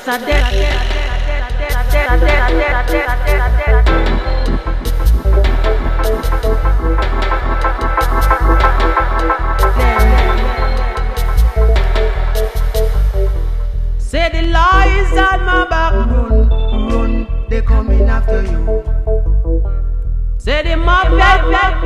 just a dead. Say the lies on my back, run, they coming after you. Say the mob,